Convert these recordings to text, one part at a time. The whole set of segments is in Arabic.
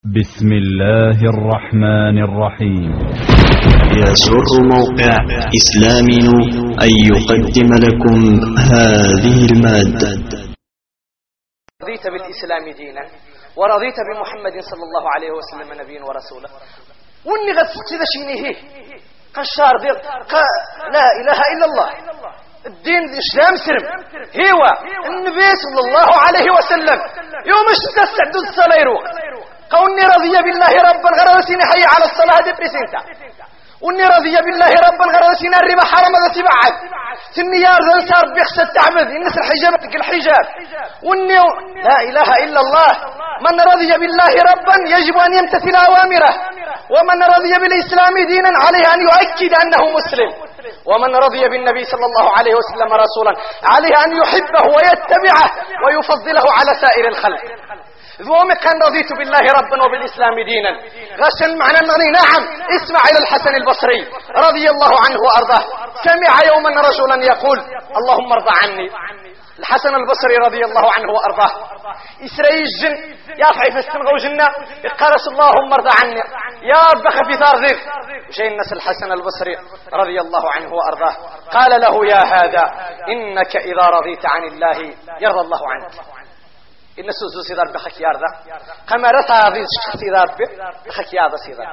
بسم الله الرحمن الرحيم. يسر موقع إسلامنا أن يقدم لكم هذه المادة. رضيت بالإسلام دينا ورضيت بمحمد صلى الله عليه وسلم نبيا ورسولا. واني غتسقسي ذا شيني قشار ديال لا إله إلا الله. الدين الإسلام سرم هو النبي صلى الله عليه وسلم يوم استعدوا الصلاة قولني رضي بالله ربا غرسين حي على الصلاة دي بريسنتا واني رضي بالله ربا غرسين الربا حرم ذا تبعد سنيار ذا صار بيخسد تعبد الناس الحجابتك الحجاب واني لا إله إلا الله. من رضي بالله ربا يجب أن يمتثل أوامره، ومن رضي بالإسلام دينا عليه أن يؤكد أنه مسلم، ومن رضي بالنبي صلى الله عليه وسلم رسولا عليه أن يحبه ويتبعه ويفضله على سائر الخلق. ذوم كان رضيت بالله ربا وبالإسلام دينا غشن معنى النظري. نعم، اسمع إلى الحسن البصري رضي الله عنه وأرضاه. سمع يوما رجلا يقول اللهم ارضى عني. الحسن البصري رضي الله عنه وأرضاه إسرائيل الجن يافعي في السمغ وجنة يقارس اللهم ارضى عني يا رب خفي ثارذير. وشي الناس الحسن البصري رضي الله عنه وأرضاه قال له يا هذا إنك إذا رضيت عن الله يرضى الله عنك. إن سوزو سيدار بخك ياردا كما رتا رضيت سيدار بخك ياردا سيدار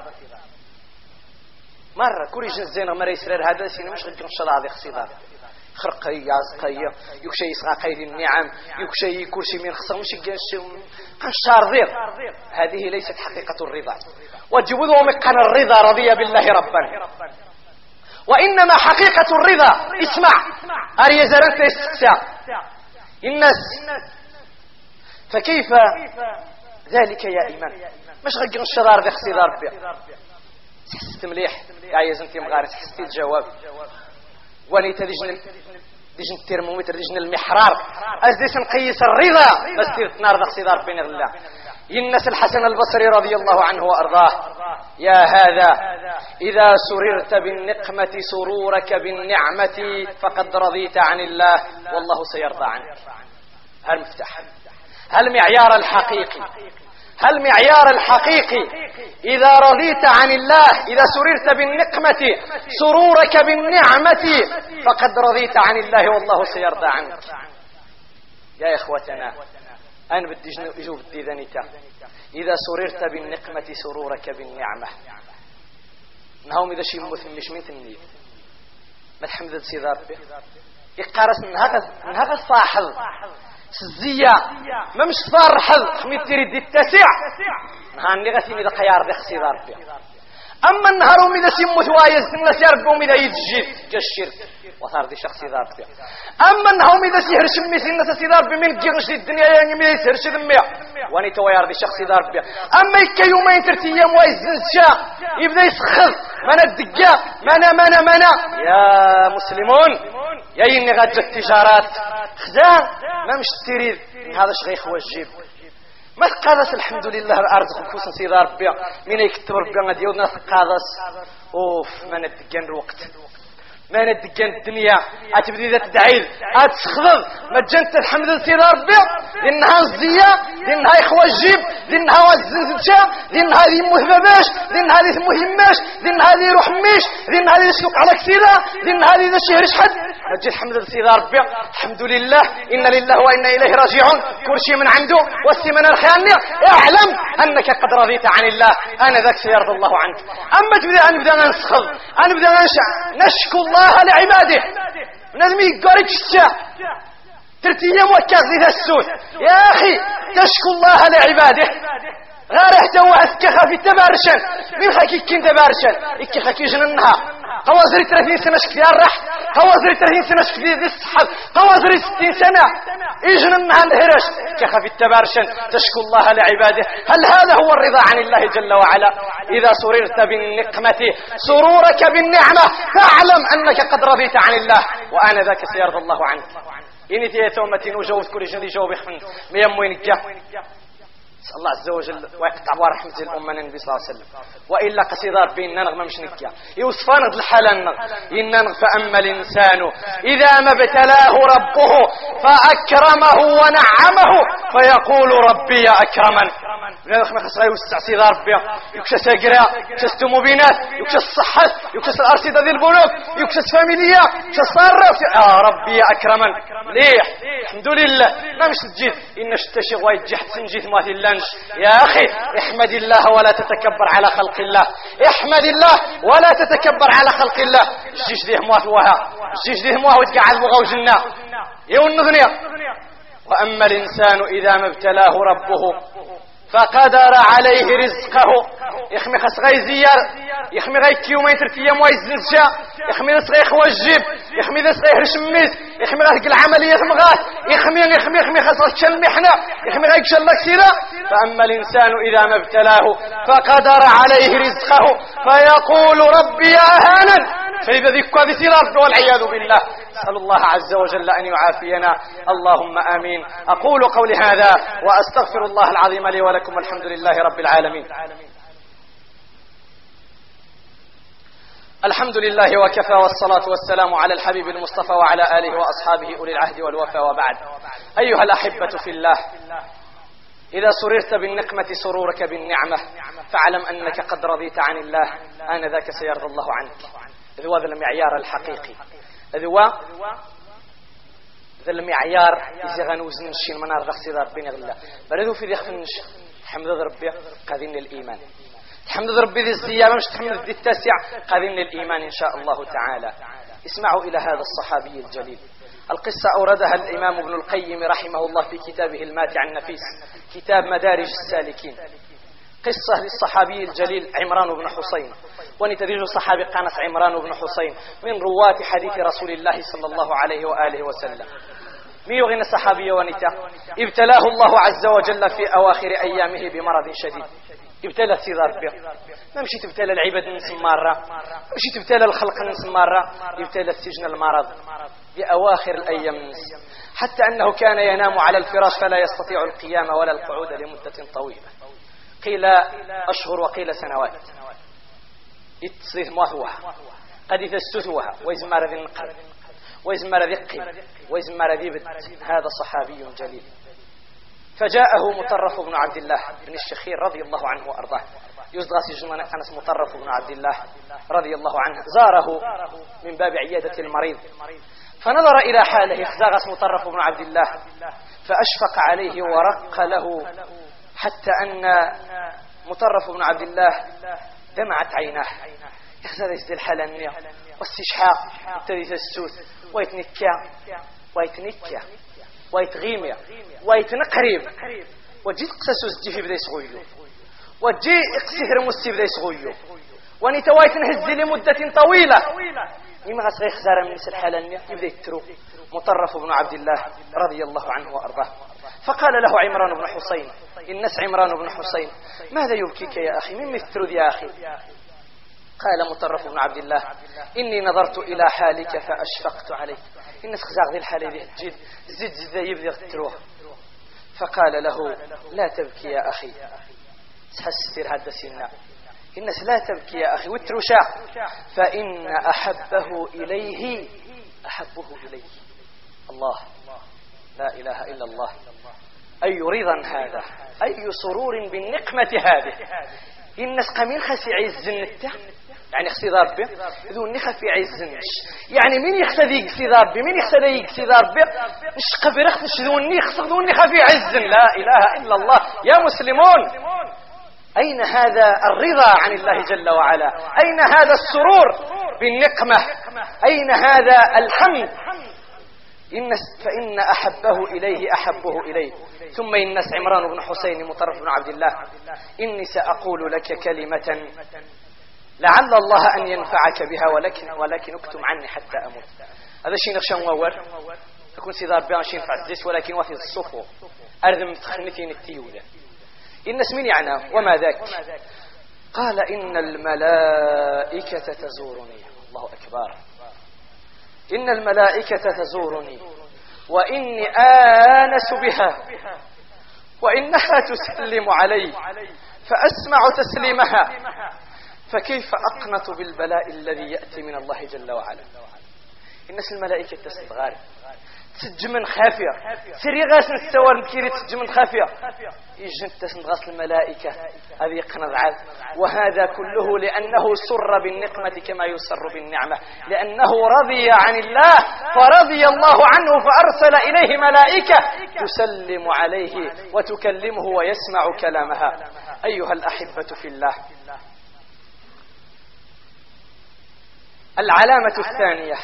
مرة كوري جنزينا مرة يسرر هذا سينا مش غير شلا هذا سيدار خرقي يازقية يكشي يسقى قيد النعم يكشي كرسي من خصم مش قنشار ذير. هذه ليست حقيقة الرضا. وجبوذهم كان الرضا رضي بالله ربا، وإنما حقيقة الرضا اسمع أريزارنت استقساء الناس. فكيف ذلك يا إيمان مش غير الشرار ذي خصي ضارب تحست مليح يا عيزنتي مغاري تحستي الجواب ولي تدجن الترمومتر دجن المحرار أزديس نقيس الرضا بس تنار ذي خصي ضارب بين الله. الناس الحسن البصري رضي الله عنه وأرضاه يا هذا إذا سررت بالنقمة سرورك بالنعمة فقد رضيت عن الله والله سيرضى عنك. هالمفتاح، هالمعيار الحقيقي إذا رضيت عن الله، إذا سررت بالنقمة سرورك بالنعمة فقد رضيت عن الله والله سيرضى عنك. يا إخوتنا أنا بدي أجوب الديذانيتا إذا سررت بالنقمة سرورك بالنعمة نهوم إذا شيء مثمش من تنيد ما تحمد السيدار يقارس من هذا الصاحب سزية ما مش فرحل خميت تريد التسع نهاني غسيم إذا قيار ذي خسي ضارب. أما النهار إذا سمت وايز الناس يربهم إذا يتجيد كالشرك وصار دي شخصي ضارب. أما النهار إذا سيهر شميس الناس سيضارب من قرش الدنيا يعني ما يسهر شذمية واني تويار دي شخصي ضارب. أما إكا يومين ترتيام وايز الشاء يبدأ يسخذ منا الدقاء منا يا مسلمون يا إني غادة التجارات خزان ما مش تريد هذا شغيخ وجيب ما تقادس الحمد لله الأرض خفوصا سيدة ربي من يكتب ربي غادي يودنا تقادس اوف ما ندقان الوقت ما ندقان الدنيا اتبدي ذات الدعيل اتسخضض ما جنت الحمد لله سيدة ربي لانها الزية لانها إخوة الجيب لانها والزنزبشة لانها ذي مهبباش لانها ذي مهماش لانها ذي روحميش لانها ذي سلوك على كثيرة لانها ذي شهرش حد نجي الحمد لله سيدة ربي الحمد لله إن لله وإنا إليه راجعون كل شيء من عنده والسمن الخيانية اعلم أنك قد رضيت عن الله أنا ذاك سيرضى الله عنك. أما نبدأ نسخض نبدأ نشكو الله لعباده نزمي قريك الشاء ترتيام وكاغذي ذا السود يا أخي تشكو الله لعباده غير احتوى أسكخة في التبارشن من خاكي كين تبارشن إكي خاكي جننها قوازري 30 سنة شكتيار رح قوازري 30 سنة شكتيار ذي السحب قوازري 60 سنة إجننها الهرش كخة في التبارشن تشكو الله لعباده. هل هذا هو الرضا عن الله جل وعلا؟ إذا سررت بالنقمة سرورك بالنعمة فاعلم أنك قد رضيت عن الله وأنا ذاك سيرضى الله عنك. إني تيتومتين وجوز كل جندي جوب يخفن ميموين الجاه الله عز وجل ويقطع ورحمة الأمة النبي صلى الله عليه وسلم وإلا قصيدة ربي إننا نغمى مش نكيا يوصفان الحالة إننا فأما الإنسان إذا ما ابتلاه ربه فأكرمه ونعمه فيقول ربي أكرمن نخمى خصغي وستع سيدة ربي يكشى ساقرا يكشى ستموبينات يكشى الصحة يكشى الأرصدة ذي البنوك يكشى الفاميلية يكشى الصرف ربي أكرمن ليه الحمد لله ما مش تجيد إن اشتشغ ويتجحت سنجيت ماثي اللانش يا أخي احمد الله ولا تتكبر على خلق الله احمد الله ولا تتكبر على خلق الله الجيش ذيه مواه الجيش ذيه مواه وتقعد مغوجنا يو النغنية وأما الإنسان إذا ما ابتلاه ربه فقدر عليه رزقه يخمي خس غي زيار يخمي غي كيومين ترتيام ويزنزشا يخمي نس غي خوجب يخمي نس غي هرشميس يخمي غي العملية مغات يخمي خس غي المحنة يخمي غي كشلك سيرا فأما الإنسان إذا ما ابتلاه فقدر عليه رزقه فيقول ربي أهانا فإذا ذيك هذه سيرا والعياذ بالله أسأل الله عز وجل أن يعافينا اللهم آمين أقول قولي هذا وأستغفر الله العظيم لي ولكم والحمد لله رب العالمين الحمد لله وكفى والصلاة والسلام على الحبيب المصطفى وعلى آله وأصحابه أولي العهد والوفا وبعد أيها الأحبة في الله إذا سررت بالنقمة سرورك بالنعمة فاعلم أنك قد رضيت عن الله آنذاك سيرضى الله عنك إذ هو ذا المعيار الحقيقي إذ هو ذا المعيار إذا غنوزن الشين منار رخصي ربنا غلا بردو في ذي خفنش تحمد ربي قاذين للإيمان تحمد ربي ذي الزيامة مش تحمد ذي التاسع قاذين للإيمان إن شاء الله تعالى اسمعوا إلى هذا الصحابي الجليل القصة أوردها الإمام ابن القيم رحمه الله في كتابه الماتع النفيس كتاب مدارج السالكين قصة للصحابي الجليل عمران بن حسين ونتدرج صحابي قانس عمران بن حسين من رواة حديث رسول الله صلى الله عليه وآله وسلم ميوغن الصحابي ونتا ابتلاه الله عز وجل في أواخر أيامه بمرض شديد ابتلى سيدار به ما مشي تبتلى العباد نسم مرة مشي تبتلى الخلق نسم مرة ابتلى السجن المرض بأواخر الأيام حتى أنه كان ينام على الفراش فلا يستطيع القيام ولا القعود لمدة طويلة قيل أشهر وقيل سنوات يتصيث ماثوها قد يتستثوها ويزمار ذي النقر ويزمار ذي قيل ويزمار ذي بد هذا صحابي جليل فجاءه مطرف بن عبد الله بن الشخير رضي الله عنه وأرضاه يصدغ سجن أنس مطرف بن عبد الله رضي الله عنه زاره من باب عيادة المريض فنظر إلى حاله خزاغس مطرف بن عبد الله فأشفق عليه ورق له حتى أن مطرف بن عبد الله دمعت عيناه يخزر يزدي الحلنية واستشحاق ابتدي السوث ويتنكى ويتغيمية ويتنقريب وجيت قسسوس جيفي بدا يسغيو وجي اقسهر مسي بدا يسغيو ونتوايت نهزي لمدة طويلة لما غسغي خزارة من نسل الحلنية يبدا يترو مطرف بن عبد الله رضي الله عنه وأرضاه فقال له عمران بن حسين الناس عمران بن حسين ماذا يبكيك يا أخي من مثل يا أخي قال مطرف بن عبد الله إني نظرت إلى حالك فأشفقت عليك الناس خزاق ذي الحالة ذي جد زد يبدأ تروح فقال له لا تبكي يا أخي تحسر هذا سنة الناس لا تبكي يا أخي وترشا فإن أحبه إليه أحبه إليه الله لا إله إلا الله أي رضا هذا أي سرور بالنقمة هذه الناس قمين خسي عز النتة يعني خسي ضربه ذو النخة في عز النش يعني من يخسي يقسي ضربه من يخسي يقسي ضربه مش قبر اختش ذو النخة في عز لا إله إلا الله يا مسلمون أين هذا الرضا عن الله جل وعلا أين هذا السرور بالنقمة أين هذا الحمد فإن أحبه إليه أحبه إليه ثم الناس عمران بن حسين مطرف بن عبد الله إني سأقول لك كلمة لعل الله أن ينفعك بها ولكن اكتم عني حتى أموت هذا شيء نخشى مور يكون سيدار بيان شيء ينفع الزيس ولكن وفي الصفو أرذم تخنتين التيولة الناس من يعني وما ذاك قال إن الملائكة تزورني الله أكبر إن الملائكة تزورني وإني آنس بها وإنها تسلم علي فأسمع تسليمها، فكيف أقنط بالبلاء الذي يأتي من الله جل وعلا؟ الناس الملائكة تستغارب تسجمن خافية سري غاس نستوار مكيري تسجمن خافية يجن تسنغاس الملائكة هذه قنض عاد. وهذا كله لأنه سر بالنقمة كما يسر بالنعمة، لأنه رضي عن الله فرضي الله عنه فأرسل إليه ملائكة تسلم عليه وتكلمه ويسمع كلامها. أيها الأحبة في الله، العلامة الثانية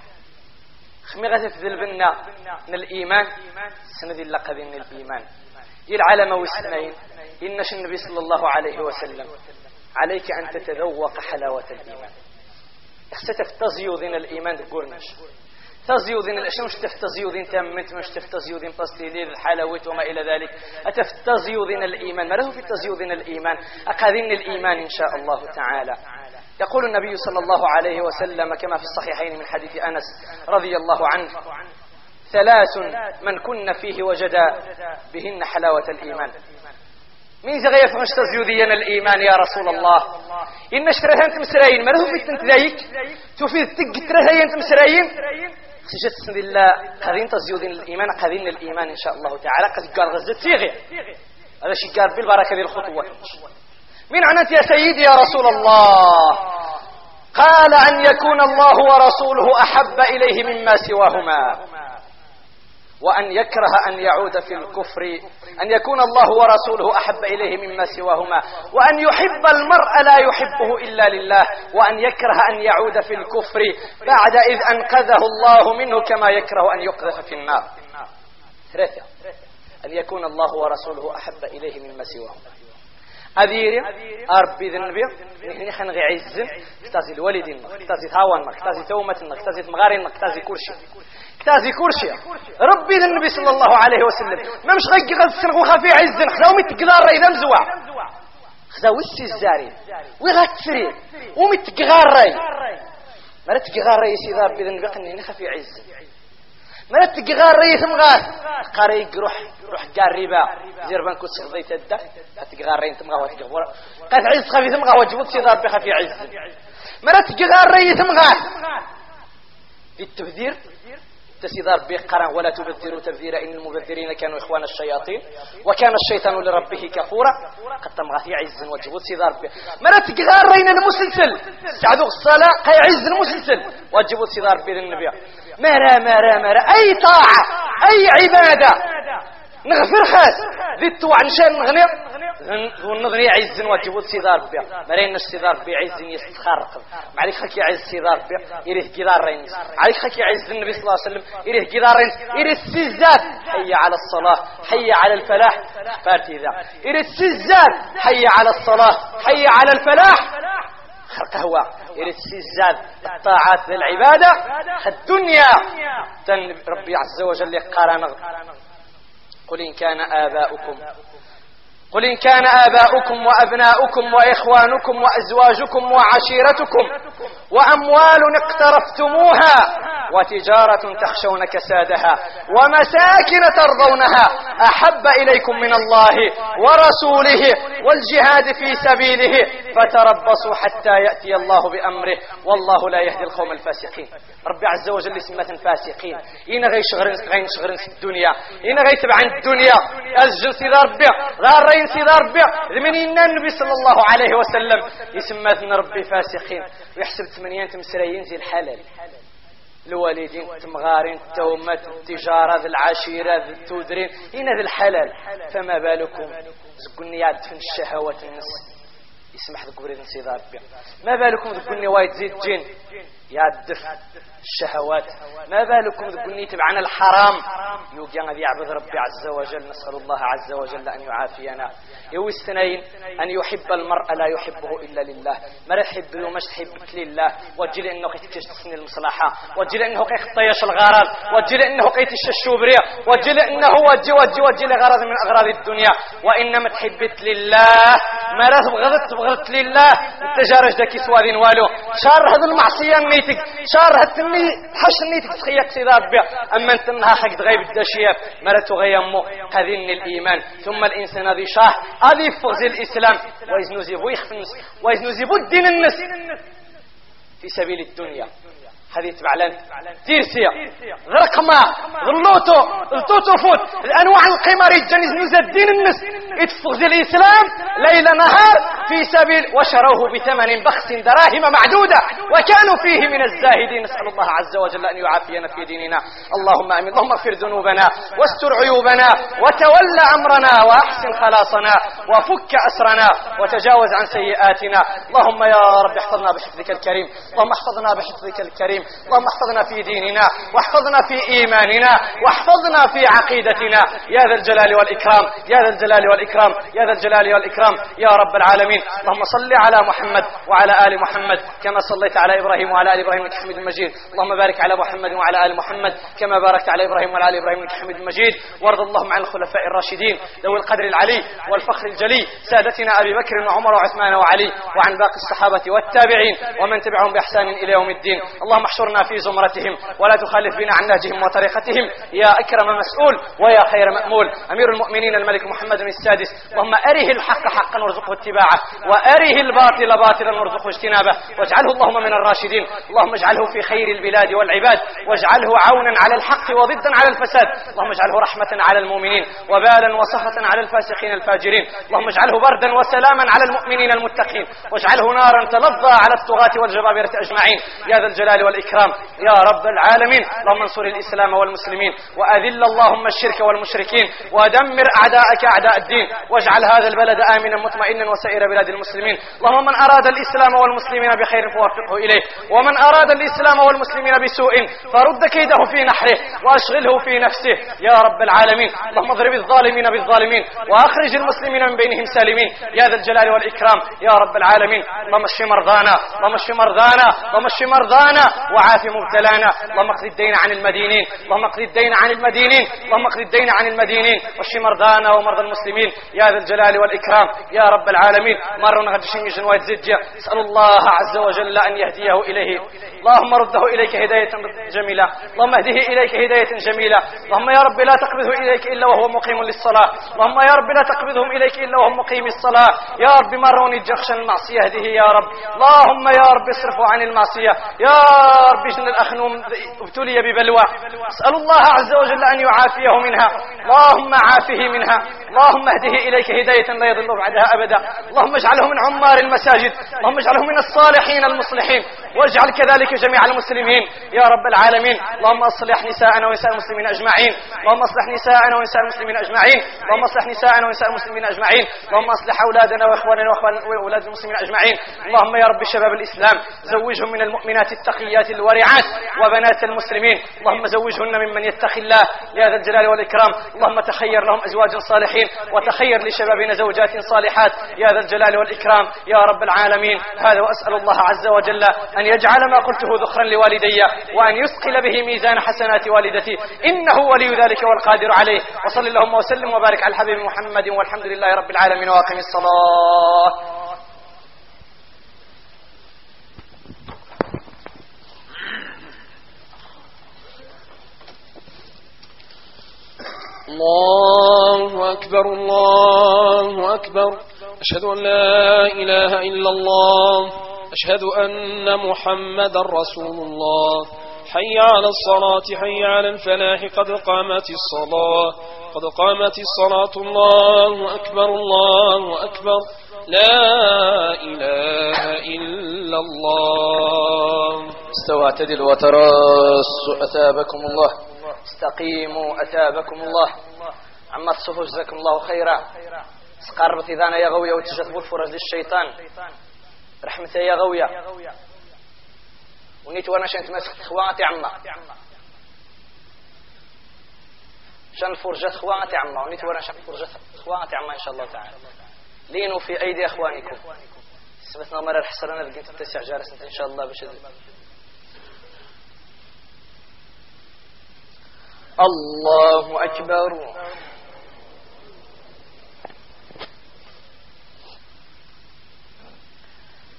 خميغة في ذلبنا من الإيمان سندي اللقب من الإيمان العلامة والسنين. إنش النبي صلى الله عليه وسلم عليك أن تتذوق حلاوة الإيمان. ستفتزيو ذين الإيمان تقولناش تزيو ذين الأشياء مش تفتزيو ذين تمت مش تفتزيو ذين تستيليل الحلاوة وما إلى ذلك. أتفتزيو ذين الإيمان ما له في تزيو ذين الإيمان أقاذين الإيمان إن شاء الله تعالى. يقول النبي صلى الله عليه وسلم كما في الصحيحين من حديث أنس رضي الله عنه: ثلاث من كن فيه وجد بهن حلاوة الإيمان. مين زغي يفهمش تزيوديا الإيمان يا رسول الله؟ إن اشتريها أنت مسرايين ما له في التنتذايك تفيد تقترها أنت مسرايين سجد سند الله قذين تزيودين الإيمان قذين الإيمان إن شاء الله تعالى. قد قال غزة تيغي هذا شيء قال بالبركة ذي الخطوة. من عنت يا سيدي يا رسول الله؟ قال أن يكون الله ورسوله أحب إليه مما سواهما، وأن يكره أن يعود في الكفر، أن يكون الله ورسوله أحب إليه مما سواهما، وأن يحب المرء لا يحبه إلا لله، وأن يكره أن يعود في الكفر بعد إذ أنقذه الله منه كما يكره أن يقذف في النار. ثلاثة: أن يكون الله ورسوله أحب إليه مما سواهما. أذيري أربي ذنبي نحن خنغي عزن اكتازي الوالدين اكتازي ثاوان اكتازي ثومة اكتازي مغارين اكتازي كرشي ربي ذنبي صلى الله عليه وسلم ما مش غيق غد السنغ وخافي عزن خذاو متقدار إذا مزوع خذاو السيزاري ويغتري ومتقدار ما تقدار سيدي ربي ذنبي قني خافي عزن ما تقدار ثم غار قريق روح قاربا زيربان كنت صغضي تدا تقدار ثم غار وتقدر قاس عز خفي ثم غار وجبت سيدي ربي خافي عز ما تقدار ثم غار بالتبذير تسيدي ربي قرن ولا تبذروا تبذيرا إن المبذرين كانوا إخوان الشياطين وكان الشيطان لربه كفورا. قد تمغى في عز وجبت سيدي ربي ما تقدار المسلسل سعدوا الصلاة قي عز المسلسل وجبت سيدي ربي للنبي مرا أي طاعة أي عبادة نغفر خاس ذي توع نشان نغني ونغني عز وجبت سيدي ربي مريناش سيدي ربي عز يستخرق معليك خاكي عز سيدي ربي يريه كدار رينس عليك خاكي عز النبي صلى الله عليه وسلم يريه كدار رينس يريه السزات حي على الصلاة حي على الفلاح فاتي ذا يريه السزات حي على الصلاة حي على الفلاح قهوة يريد السزاد الطاعات للعبادة الدنيا ربي عز وجل قارن. قل إن كان آباؤكم وأبناؤكم وإخوانكم وأزواجكم وعشيرتكم وأموال اقترفتموها وتجارة تخشون كسادها ومساكن ترضونها أحب إليكم من الله ورسوله والجهاد في سبيله فتربصوا حتى يأتي الله بأمره والله لا يهدي القوم الفاسقين. ربي عز وجل اسمة فاسقين إن غي شغرن في الدنيا إن غي تبعن الدنيا أسجن سيدي ربي غارين سيدي ربي ذمنين النبي صلى الله عليه وسلم يسمى ربي فاسقين ويحسب 8 مسريين زي الحلال الوالدين تمغارين التومات التجارة ذي العشيرة ذي التودرين إن ذي الحلال فما بالكم زقني يعد في الشهوات النس يسمح ذكورين سيدي ربي ما بالكم ذكرني وايد زيد جين يعدف الشهوات ما بالكم ذكرني تبعنا الحرام يوجي أن يعبد ربي عز وجل. نسأل الله عز وجل أن يعافينا. يوي السنين أن يحب المرء لا يحبه إلا لله ما يحب له مش تحبك لله وجل إنه قيتكش تسني المصلحة وجل إنه قيتطيش الغرض وجل إنه قيتش الشوبرية وجل إنه وجل غرض من أغراض الدنيا وإنما تحبت لله ما راه بغضت تبغضت لله انت جارج داك سوادين والو شار هذا المعصيه نيتك شار هتني حش نيتك تخيك سيدا ربي اما انت انها حق تغيب الدشيف مرته غيمو هذين الايمان ثم الانسان هذه شاه هذه فوز الاسلام ويزنوزيبو يخفنس ويزنوزيبو الدين النس في سبيل الدنيا هذه تبع لنا تيرسيا غرقما غلوتو التوتو فوت الانواع القمار يتجنز نوز الدين النس يتفغز الاسلام ليل نهار في سبيل وشروه بثمن بخس دراهم معدودة وكانوا فيه من الزاهدين. نسأل الله عز وجل ان يعافينا في ديننا. اللهم امين. اللهم اغفر ذنوبنا واستر عيوبنا وتولى امرنا واحسن خلاصنا وفك اسرنا وتجاوز عن سيئاتنا. اللهم يا رب احفظنا بحفظك الكريم. اللهم احفظنا بحفظك الكريم. اللهم احفظنا في ديننا واحفظنا في إيماننا واحفظنا في عقيدتنا يا ذا الجلال والإكرام يا ذا الجلال والإكرام يا ذا الجلال والإكرام يا رب العالمين. اللهم صل على محمد وعلى آل محمد كما صليت على إبراهيم وعلى آل إبراهيم إنك حميد مجيد. اللهم بارك على محمد وعلى آل محمد كما باركت على إبراهيم وعلى آل إبراهيم إنك حميد مجيد. وارض اللهم عن الخلفاء الراشدين ذوي القدر العلي والفخر الجلي سادتنا أبي بكر وعمر وعثمان وعلي وعن باقي الصحابة والتابعين ومن تبعهم بإحسان إلى يوم الدين. اللهم احشرنا في زمرتهم ولا تخالف بنا عن نهجهم وطريقتهم يا أكرم مسؤول ويا خير مأمول. أمير المؤمنين الملك محمد السادس اللهم أره الحق حقا وارزقه اتباعه وأره الباطل باطلا وارزقه اجتنابه واجعله اللهم من الراشدين. اللهم اجعله في خير البلاد والعباد واجعله عونا على الحق وضدا على الفساد. اللهم اجعله رحمة على المؤمنين وبالا وصخة على الفاسقين الفاجرين. اللهم اجعله بردا وسلاما على المؤمنين المتقين واجعله نارا تلظى على الطغاة والجبابرة أجمعين يا ذا الجلال والإكرام يا رب العالمين. اللهم انصر الإسلام والمسلمين وأذل اللهم الشرك والمشركين ودمر أعداءك أعداء الدين واجعل هذا البلد آمنا مطمئنا وسائر بلاد المسلمين. اللهم من أراد الإسلام والمسلمين بخير فوفقه إليه ومن أراد الإسلام والمسلمين بسوء فرد كيده في نحره وأشغله في نفسه يا رب العالمين. اللهم اضرب الظالمين بالظالمين وأخرج المسلمين من بينهم سالمين يا ذا الجلال والإكرام يا رب العالمين. اللهم اشف مرضانا اللهم اشف مرضانا اللهم اشف مرضانا وعاف مبتلانا. اللهم اقض الدين عن المدينين اللهم اقض الدين عن المدينين اللهم اقض الدين عن المدينين واشف مرضانا ومرضى المسلمين يا ذا الجلال والإكرام يا رب العالمين. مرنا غد شنجن ويتزجى اسأل الله عز وجل أن يهديه إليه. اللهم رده إليك هداية جميلة. اللهم اهده إليك هداية جميلة. اللهم يا رب لا تقبضه إليك إلا وهو مقيم للصلاة. اللهم يا رب لا تقبضهم إليك إلا وهم مقيم الصلاة. يا رب مروني جخش المعصية هذه يا رب. اللهم يا رب اصرفوا عن المعصية يا رب. جن الأخنوم ابتلي ببلوى اسأل الله عز وجل أن يعافيه منها. اللهم عافه منها. اللهم اهده إليك هداية لا يضل بعدها أبدا. اللهم اجعله من عمار المساجد. اللهم اجعله من الصالحين المصلحين واجعل كذلك جميع المسلمين يا رب العالمين. اللهم اصلح نساءنا ونساء المسلمين أجمعين. اللهم اصلح نساءنا ونساء المسلمين أجمعين. اللهم اصلح نساءنا ونساء المسلمين أجمعين. اللهم اصلح أولادنا وإخواننا وأولاد المسلمين أجمعين. اللهم يا رب شباب الإسلام زوجهم من المؤمنات التقيات الورعات وبنات المسلمين. اللهم زوجهن ممن يتقي الله يا ذا الجلال والإكرام. اللهم تخير لهم أزواجا صالحين وتخير لشبابنا زوجات صالحات يا ذا الجلال والإكرام يا رب العالمين. هذا وأسأل الله عز وجل أن يجعل ما قلته ذخرا لوالدي وأن يثقل به ميزان حسنات والدتي إنه ولي ذلك والقادر عليه. وصل اللهم وسلم وبارك على الحبيب محمد والحمد لله رب العالمين وأقم الصلاة. الله أكبر الله أكبر. أشهد أن لا إله إلا الله أشهد أن محمدا رسول الله. حي على الصلاة حي على الفلاح قد قامت الصلاة قد قامت الصلاة. الله أكبر الله أكبر. لا إله إلا الله. استوى اعتدل وتراصوا أثابكم الله. استقيموا أثابكم الله. عما تصفوا جزاكم الله خيرا. سقربت إذانا يا غوية وتجذبوا الفرج للشيطان رحمته يا غوية ونيت وانا شنت ماسك خواتي عما شان فرجة خواتي عما ونيت وانا شنت فرجة خواتي عما إن شاء الله تعالى. لينوا في أيدي أخوانكم. سبتنا مرة الحسرانة لقيت التسع جالسة إن شاء الله بشدة. الله أكبر.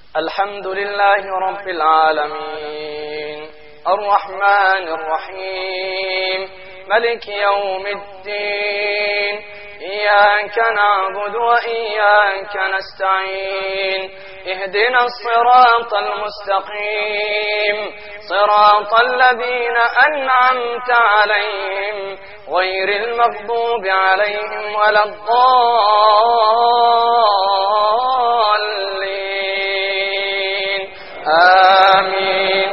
الحمد لله رب العالمين الرحمن الرحيم ملك يوم الدين إياك نعبد وإياك نستعين اهدنا الصراط المستقيم صراط الذين أنعمت عليهم غير المغضوب عليهم ولا الضالين آمين.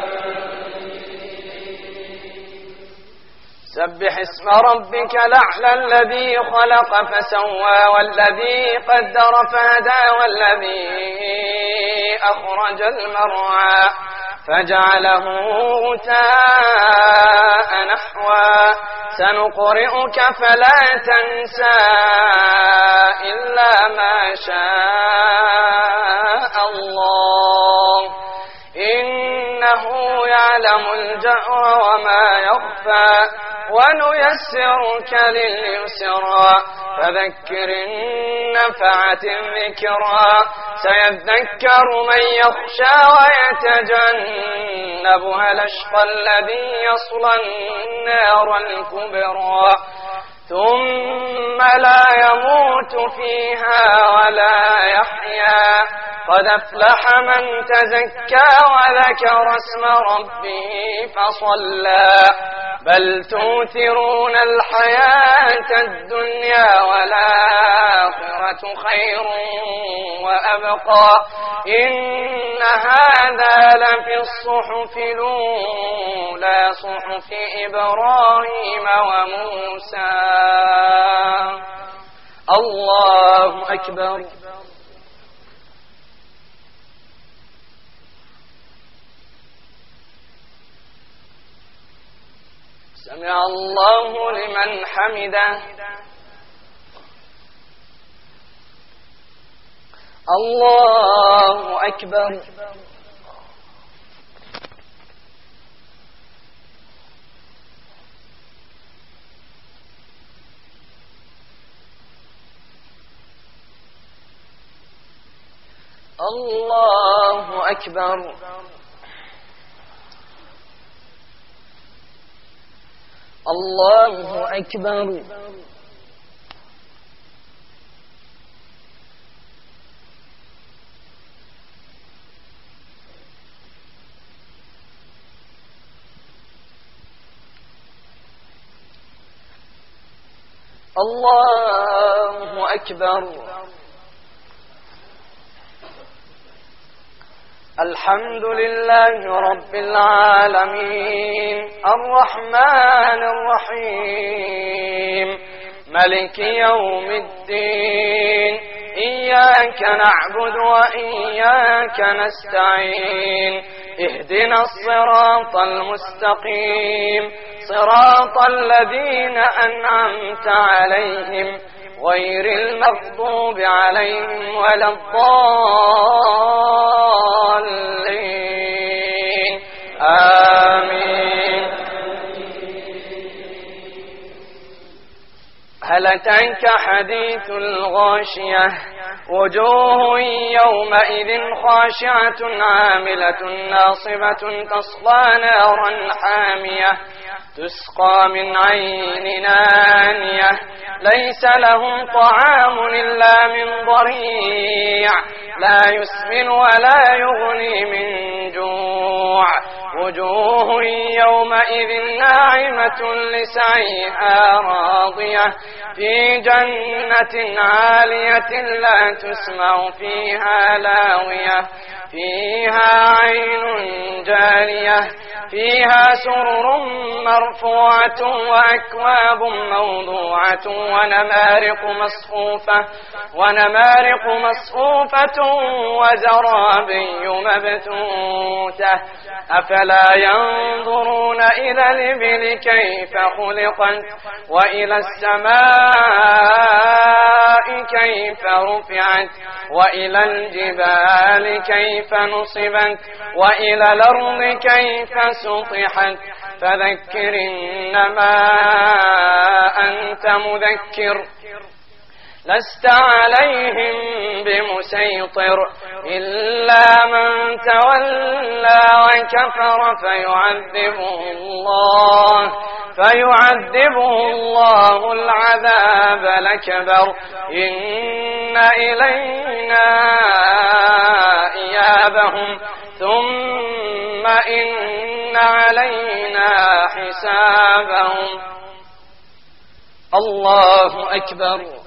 سبح اسم ربك الأعلى الذي خلق فسوى والذي قدر فهدى والذي أخرج المرعى فجعله غثاء نحوا سنقرئك فلا تنسى إلا ما شاء الله إنه يعلم الجهر وما يخفى ونيسرك لليسرى فذكر إن نفعت الذكرى سيذكر من يخشى ويتجنبها الأشقى الذي يصلى النار الكبرى ثم لا يموت فيها ولا يحيا قد أفلح من تزكى وذكر اسم ربه فصلى بل تؤثرون الحياة الدنيا والآخرة خير وأبقى إن هذا لفي الصحف الأولى صحف إبراهيم وموسى. الله أكبر. سمع الله لمن حمده. الله أكبر. الله أكبر. الله أكبر. الله أكبر. الحمد لله رب العالمين الرحمن الرحيم ملك يوم الدين إياك نعبد وإياك نستعين اهدنا الصراط المستقيم صراط الذين أنعمت عليهم غير المغضوب عليهم ولا الضالين آمين. هل أتاك حديث الغاشية وجوه يومئذ خاشعة عاملة ناصبة تصلى نارا حامية تسقى من عين آنية ليس لهم طعام إلا من ضريع لا يسمن ولا يغني من جوع وجوه يومئذ ناعمة لسعيها راضية في جنة عالية لا تسمع فيها لاغية فيها عين جارية فيها سرر مرفوعة وأكواب موضوعة ونمارق مصفوفة وزرابي مبثوثة أفلا ينظرون إلى الإبل كيف خلقت وإلى السماء كيف رفعت وإلى الجبال كيف نصبت وإلى الأرض كيف سطحت فذكر إنما أنت مذكر لست عليهم بمسيطر إلا من تولى وكفر فيعذبه الله العذاب الأكبر إن إلينا إيابهم ثم إن علينا حسابهم. الله أكبر.